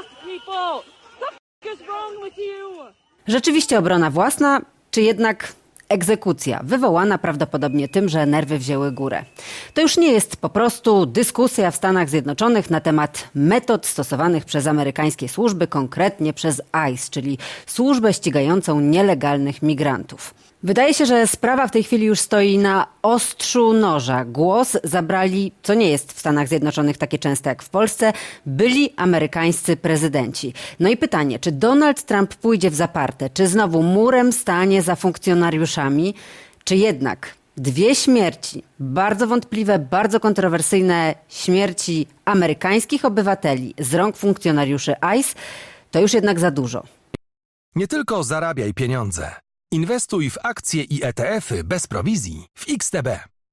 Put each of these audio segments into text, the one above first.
Rzeczywiście obrona własna, czy jednak egzekucja, wywołana prawdopodobnie tym, że nerwy wzięły górę. To już nie jest po prostu dyskusja w Stanach Zjednoczonych na temat metod stosowanych przez amerykańskie służby, konkretnie przez ICE, czyli służbę ścigającą nielegalnych migrantów. Wydaje się, że sprawa w tej chwili już stoi na ostrzu noża. Głos zabrali, co nie jest w Stanach Zjednoczonych takie częste jak w Polsce, byli amerykańscy prezydenci. No i pytanie, czy Donald Trump pójdzie w zaparte, czy znowu murem stanie za funkcjonariuszami, czy jednak dwie śmierci, bardzo wątpliwe, bardzo kontrowersyjne śmierci amerykańskich obywateli z rąk funkcjonariuszy ICE, to już jednak za dużo. Nie tylko zarabiaj pieniądze. Inwestuj w akcje i ETF-y bez prowizji w XTB.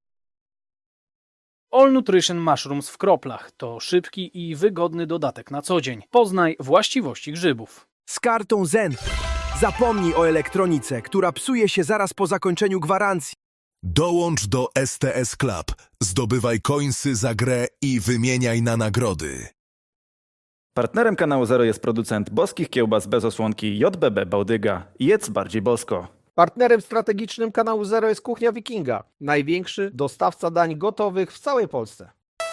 All Nutrition Mushrooms w kroplach to szybki i wygodny dodatek na co dzień. Poznaj właściwości grzybów. Z kartą Zen zapomnij o elektronice, która psuje się zaraz po zakończeniu gwarancji. Dołącz do STS Club, zdobywaj coinsy za grę i wymieniaj na nagrody. Partnerem kanału Zero jest producent boskich kiełbas bez osłonki JBB Bałdyga. Jedz bardziej bosko. Partnerem strategicznym kanału Zero jest Kuchnia Wikinga, największy dostawca dań gotowych w całej Polsce.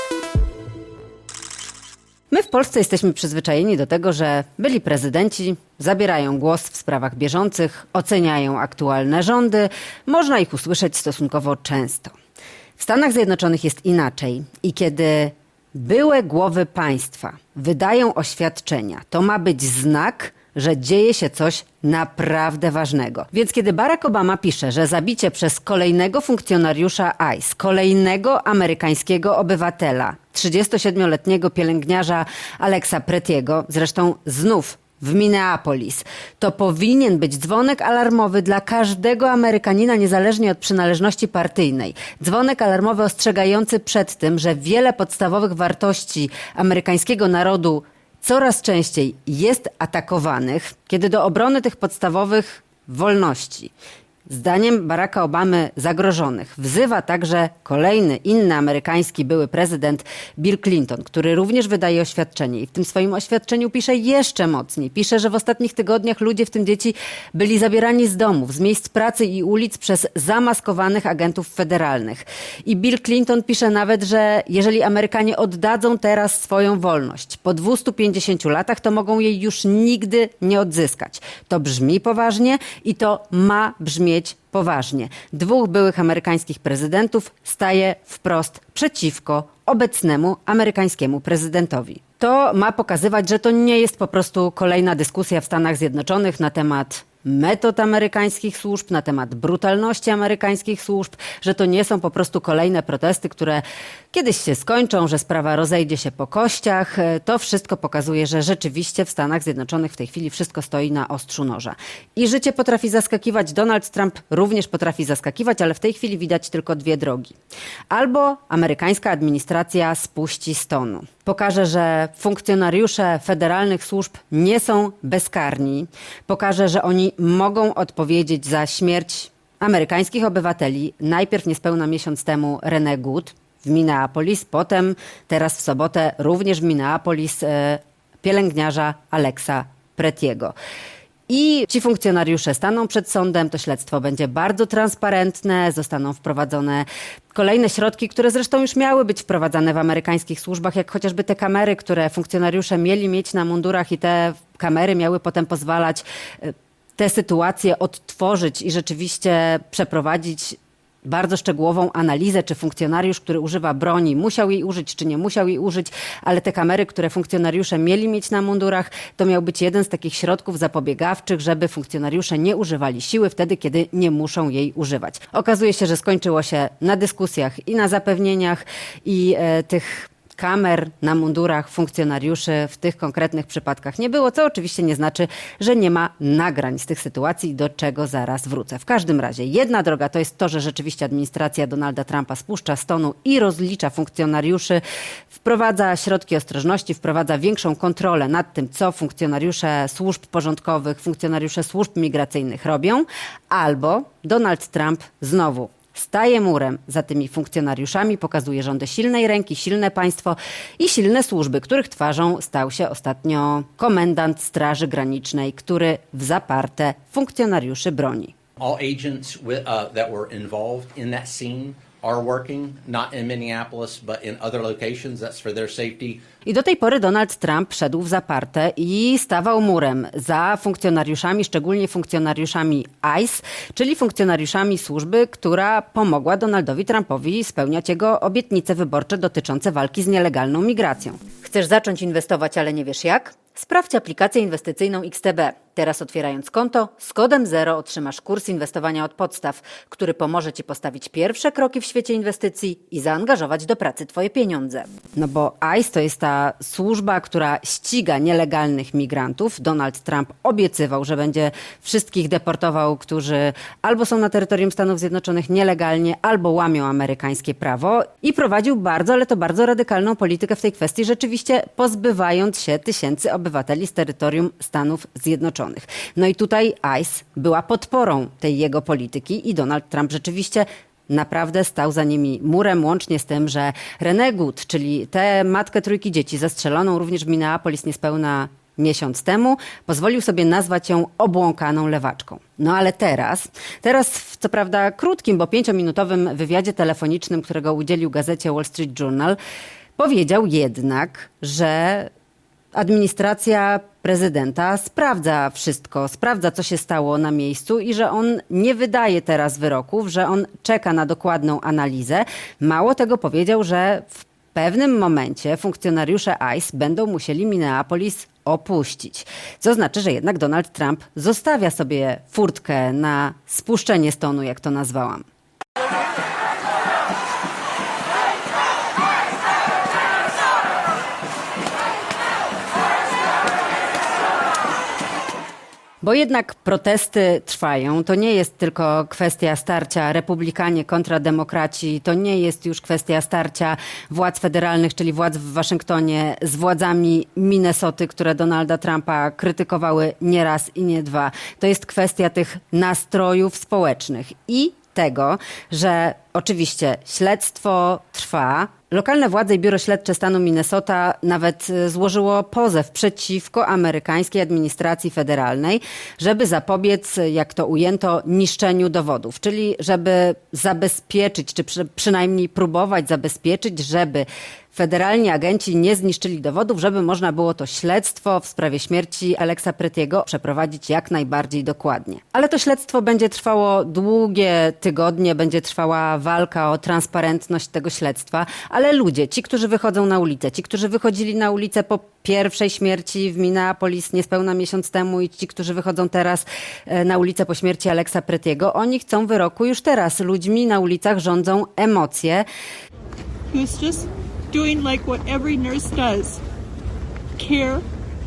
My w Polsce jesteśmy przyzwyczajeni do tego, że byli prezydenci zabierają głos w sprawach bieżących, oceniają aktualne rządy. Można ich usłyszeć stosunkowo często. W Stanach Zjednoczonych jest inaczej i kiedy byłe głowy państwa wydają oświadczenia, to ma być znak, że dzieje się coś naprawdę ważnego. Więc kiedy Barack Obama pisze, że zabicie przez kolejnego funkcjonariusza ICE, kolejnego amerykańskiego obywatela, 37-letniego pielęgniarza Alexa Pretiego, zresztą znów w Minneapolis, to powinien być dzwonek alarmowy dla każdego Amerykanina, niezależnie od przynależności partyjnej. Dzwonek alarmowy ostrzegający przed tym, że wiele podstawowych wartości amerykańskiego narodu coraz częściej jest atakowanych, kiedy do obrony tych podstawowych wolności, zdaniem Baracka Obamy, zagrożonych wzywa także kolejny, inny amerykański były prezydent Bill Clinton, który również wydaje oświadczenie i w tym swoim oświadczeniu pisze jeszcze mocniej. Pisze, że w ostatnich tygodniach ludzie, w tym dzieci, byli zabierani z domów, z miejsc pracy i ulic przez zamaskowanych agentów federalnych. I Bill Clinton pisze nawet, że jeżeli Amerykanie oddadzą teraz swoją wolność po 250 latach, to mogą jej już nigdy nie odzyskać. To brzmi poważnie i to ma brzmieć poważnie. Dwóch byłych amerykańskich prezydentów staje wprost przeciwko obecnemu amerykańskiemu prezydentowi. To ma pokazywać, że to nie jest po prostu kolejna dyskusja w Stanach Zjednoczonych na temat metod amerykańskich służb, na temat brutalności amerykańskich służb, że to nie są po prostu kolejne protesty, które kiedyś się skończą, że sprawa rozejdzie się po kościach. To wszystko pokazuje, że rzeczywiście w Stanach Zjednoczonych w tej chwili wszystko stoi na ostrzu noża. I życie potrafi zaskakiwać, Donald Trump również potrafi zaskakiwać, ale w tej chwili widać tylko dwie drogi. Albo amerykańska administracja spuści z tonu. Pokaże, że funkcjonariusze federalnych służb nie są bezkarni. Pokaże, że oni mogą odpowiedzieć za śmierć amerykańskich obywateli. Najpierw niespełna miesiąc temu Renee Good w Minneapolis, potem teraz w sobotę również w Minneapolis pielęgniarza Alexa Pretiego. I ci funkcjonariusze staną przed sądem, to śledztwo będzie bardzo transparentne, zostaną wprowadzone kolejne środki, które zresztą już miały być wprowadzane w amerykańskich służbach, jak chociażby te kamery, które funkcjonariusze mieli mieć na mundurach i te kamery miały potem pozwalać tę sytuację odtworzyć i rzeczywiście przeprowadzić bardzo szczegółową analizę, czy funkcjonariusz, który używa broni, musiał jej użyć, czy nie musiał jej użyć, ale te kamery, które funkcjonariusze mieli mieć na mundurach, to miał być jeden z takich środków zapobiegawczych, żeby funkcjonariusze nie używali siły wtedy, kiedy nie muszą jej używać. Okazuje się, że skończyło się na dyskusjach i na zapewnieniach i tych kamer na mundurach funkcjonariuszy w tych konkretnych przypadkach nie było, co oczywiście nie znaczy, że nie ma nagrań z tych sytuacji, do czego zaraz wrócę. W każdym razie jedna droga to jest to, że rzeczywiście administracja Donalda Trumpa spuszcza z tonu i rozlicza funkcjonariuszy, wprowadza środki ostrożności, wprowadza większą kontrolę nad tym, co funkcjonariusze służb porządkowych, funkcjonariusze służb migracyjnych robią, albo Donald Trump znowu staje murem za tymi funkcjonariuszami, pokazuje rządy silnej ręki, silne państwo i silne służby, których twarzą stał się ostatnio komendant Straży Granicznej, który w zaparte funkcjonariuszy broni. All agents that were involved in that scene are working, not in Minneapolis, but in other locations. That's for their safety. I do tej pory Donald Trump szedł w zaparte i stawał murem za funkcjonariuszami, szczególnie funkcjonariuszami ICE, czyli funkcjonariuszami służby, która pomogła Donaldowi Trumpowi spełniać jego obietnice wyborcze dotyczące walki z nielegalną migracją. Chcesz zacząć inwestować, ale nie wiesz jak? Sprawdź aplikację inwestycyjną XTB. Teraz otwierając konto, z kodem 0 otrzymasz kurs inwestowania od podstaw, który pomoże Ci postawić pierwsze kroki w świecie inwestycji i zaangażować do pracy Twoje pieniądze. No bo ICE to jest ta służba, która ściga nielegalnych migrantów. Donald Trump obiecywał, że będzie wszystkich deportował, którzy albo są na terytorium Stanów Zjednoczonych nielegalnie, albo łamią amerykańskie prawo i prowadził bardzo, ale to bardzo radykalną politykę w tej kwestii, rzeczywiście pozbywając się tysięcy obywateli z terytorium Stanów Zjednoczonych. No i tutaj ICE była podporą tej jego polityki i Donald Trump rzeczywiście naprawdę stał za nimi murem, łącznie z tym, że Renee Good, czyli tę matkę trójki dzieci zastrzeloną również w Minneapolis niespełna miesiąc temu, pozwolił sobie nazwać ją obłąkaną lewaczką. No ale teraz w co prawda krótkim, bo 5-minutowym wywiadzie telefonicznym, którego udzielił gazecie Wall Street Journal, powiedział jednak, że administracja prezydenta sprawdza wszystko, sprawdza, co się stało na miejscu i że on nie wydaje teraz wyroków, że on czeka na dokładną analizę. Mało tego, powiedział, że w pewnym momencie funkcjonariusze ICE będą musieli Minneapolis opuścić. Co znaczy, że jednak Donald Trump zostawia sobie furtkę na spuszczenie z tonu, jak to nazwałam. Bo jednak protesty trwają. To nie jest tylko kwestia starcia republikanie kontra demokraci. To nie jest już kwestia starcia władz federalnych, czyli władz w Waszyngtonie z władzami Minnesoty, które Donalda Trumpa krytykowały nie raz i nie dwa. To jest kwestia tych nastrojów społecznych i tego, że oczywiście śledztwo trwa. Lokalne władze i biuro śledcze stanu Minnesota nawet złożyło pozew przeciwko amerykańskiej administracji federalnej, żeby zapobiec, jak to ujęto, niszczeniu dowodów. Czyli żeby zabezpieczyć, czy przynajmniej próbować zabezpieczyć, żeby federalni agenci nie zniszczyli dowodów, żeby można było to śledztwo w sprawie śmierci Alexa Prettiego przeprowadzić jak najbardziej dokładnie. Ale to śledztwo będzie trwało długie tygodnie, będzie trwała walka o transparentność tego śledztwa, ale ludzie, ci, którzy wychodzą na ulicę, ci, którzy wychodzili na ulicę po pierwszej śmierci w Minneapolis niespełna miesiąc temu i ci, którzy wychodzą teraz na ulicę po śmierci Alexa Prettiego, oni chcą wyroku już teraz. Ludźmi na ulicach rządzą emocje. He was just doing like what every nurse does. Care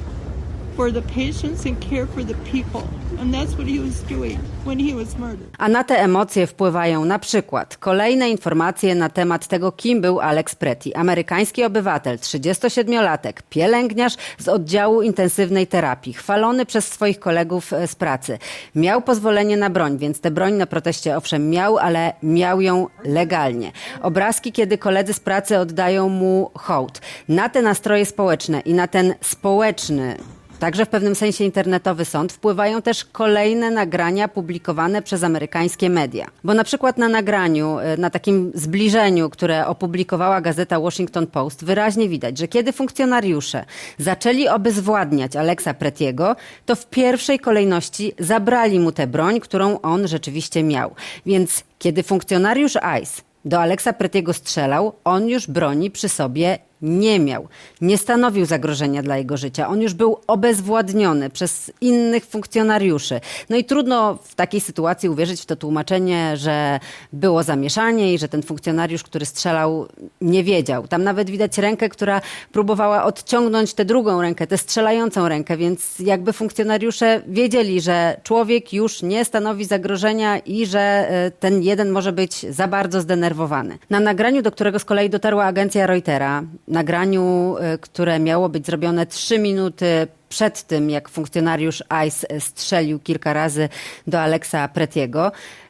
for the patients and care for the people. And that's what he was doing when he was murdered. A na te emocje wpływają na przykład kolejne informacje na temat tego, kim był Alex Pretty. Amerykański obywatel, 37-latek, pielęgniarz z oddziału intensywnej terapii, chwalony przez swoich kolegów z pracy. Miał pozwolenie na broń, więc tę broń na proteście owszem miał, ale miał ją legalnie. Obrazki, kiedy koledzy z pracy oddają mu hołd. Na te nastroje społeczne i na ten społeczny, także w pewnym sensie internetowy sąd, wpływają też kolejne nagrania publikowane przez amerykańskie media. Bo na przykład na nagraniu, na takim zbliżeniu, które opublikowała gazeta Washington Post, wyraźnie widać, że kiedy funkcjonariusze zaczęli obezwładniać Alexa Prettiego, to w pierwszej kolejności zabrali mu tę broń, którą on rzeczywiście miał. Więc kiedy funkcjonariusz ICE do Alexa Prettiego strzelał, on już broni przy sobie nie miał. Nie stanowił zagrożenia dla jego życia. On już był obezwładniony przez innych funkcjonariuszy. No i trudno w takiej sytuacji uwierzyć w to tłumaczenie, że było zamieszanie i że ten funkcjonariusz, który strzelał, nie wiedział. Tam nawet widać rękę, która próbowała odciągnąć tę drugą rękę, tę strzelającą rękę, więc jakby funkcjonariusze wiedzieli, że człowiek już nie stanowi zagrożenia i że ten jeden może być za bardzo zdenerwowany. Na nagraniu, do którego z kolei dotarła agencja Reutera, nagraniu, które miało być zrobione 3 minuty przed tym, jak funkcjonariusz ICE strzelił kilka razy do Alexa Prettiego,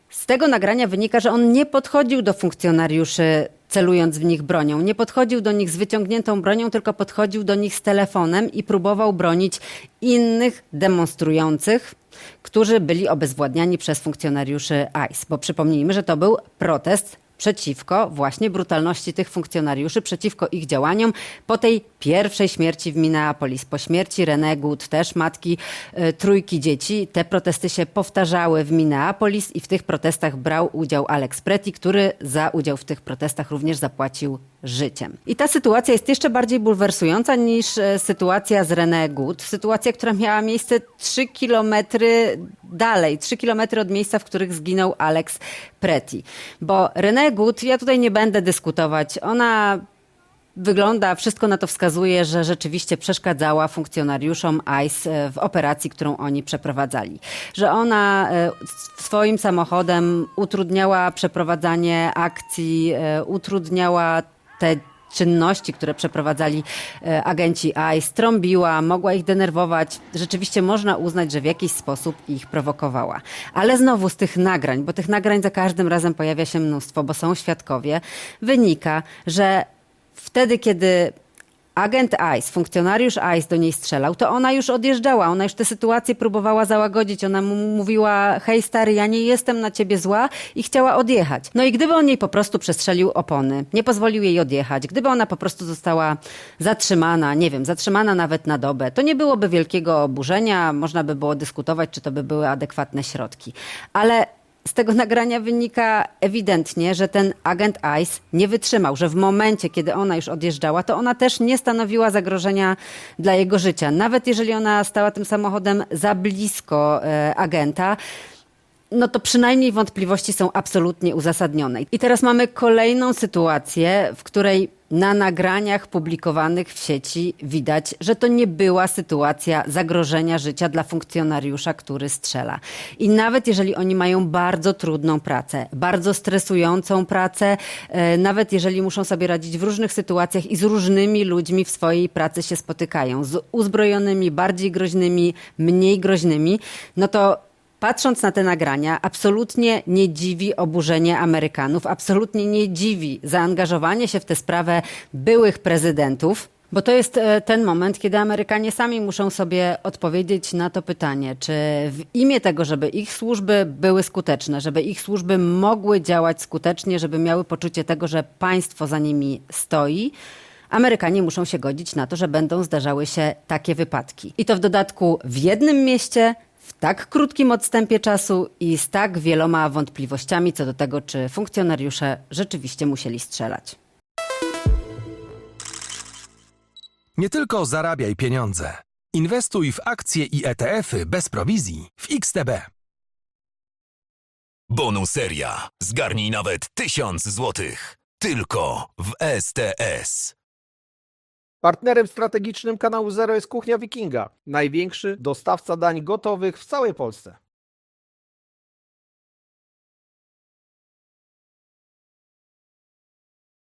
Z tego nagrania wynika, że on nie podchodził do funkcjonariuszy celując w nich bronią. Nie podchodził do nich z wyciągniętą bronią, tylko podchodził do nich z telefonem i próbował bronić innych demonstrujących, którzy byli obezwładniani przez funkcjonariuszy ICE. Bo przypomnijmy, że to był protest przeciwko właśnie brutalności tych funkcjonariuszy, przeciwko ich działaniom po tej pierwszej śmierci w Minneapolis. Po śmierci Renee Good, też matki 3 dzieci. Te protesty się powtarzały w Minneapolis i w tych protestach brał udział Alex Pretty, który za udział w tych protestach również zapłacił życiem. I ta sytuacja jest jeszcze bardziej bulwersująca niż sytuacja z Renee Good. Sytuacja, która miała miejsce 3 kilometry dalej, 3 kilometry od miejsca, w których zginął Alex Pretty. Bo Renee Good, ja tutaj nie będę dyskutować, ona wygląda, wszystko na to wskazuje, że rzeczywiście przeszkadzała funkcjonariuszom ICE w operacji, którą oni przeprowadzali. Że ona swoim samochodem utrudniała przeprowadzanie akcji, utrudniała te czynności, które przeprowadzali agenci ICE, trąbiła, mogła ich denerwować. Rzeczywiście można uznać, że w jakiś sposób ich prowokowała. Ale znowu z tych nagrań, bo tych nagrań za każdym razem pojawia się mnóstwo, bo są świadkowie, wynika, że wtedy, kiedy agent ICE, funkcjonariusz ICE do niej strzelał, to ona już odjeżdżała, ona już tę sytuację próbowała załagodzić. Ona mu mówiła: hej stary, ja nie jestem na ciebie zła, i chciała odjechać. No i gdyby on jej po prostu przestrzelił opony, nie pozwolił jej odjechać, gdyby ona po prostu została zatrzymana, nie wiem, zatrzymana nawet na dobę, to nie byłoby wielkiego oburzenia, można by było dyskutować, czy to by były adekwatne środki. Ale z tego nagrania wynika ewidentnie, że ten agent ICE nie wytrzymał, że w momencie, kiedy ona już odjeżdżała, to ona też nie stanowiła zagrożenia dla jego życia. Nawet jeżeli ona stała tym samochodem za blisko agenta, no to przynajmniej wątpliwości są absolutnie uzasadnione. I teraz mamy kolejną sytuację, w której na nagraniach publikowanych w sieci widać, że to nie była sytuacja zagrożenia życia dla funkcjonariusza, który strzela. I nawet jeżeli oni mają bardzo trudną pracę, bardzo stresującą pracę, nawet jeżeli muszą sobie radzić w różnych sytuacjach i z różnymi ludźmi w swojej pracy się spotykają, z uzbrojonymi, bardziej groźnymi, mniej groźnymi, no to patrząc na te nagrania, absolutnie nie dziwi oburzenie Amerykanów, absolutnie nie dziwi zaangażowanie się w tę sprawę byłych prezydentów, bo to jest ten moment, kiedy Amerykanie sami muszą sobie odpowiedzieć na to pytanie, czy w imię tego, żeby ich służby były skuteczne, żeby ich służby mogły działać skutecznie, żeby miały poczucie tego, że państwo za nimi stoi, Amerykanie muszą się godzić na to, że będą zdarzały się takie wypadki. I to w dodatku w jednym mieście, w tak krótkim odstępie czasu i z tak wieloma wątpliwościami co do tego, czy funkcjonariusze rzeczywiście musieli strzelać. Nie tylko zarabiaj pieniądze. Inwestuj w akcje i ETF-y bez prowizji w XTB. Bonuseria. Zgarnij nawet 1000 złotych. Tylko w STS. Partnerem strategicznym kanału Zero jest Kuchnia Wikinga, największy dostawca dań gotowych w całej Polsce.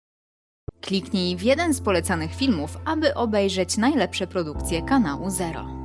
Kliknij w jeden z polecanych filmów, aby obejrzeć najlepsze produkcje kanału Zero.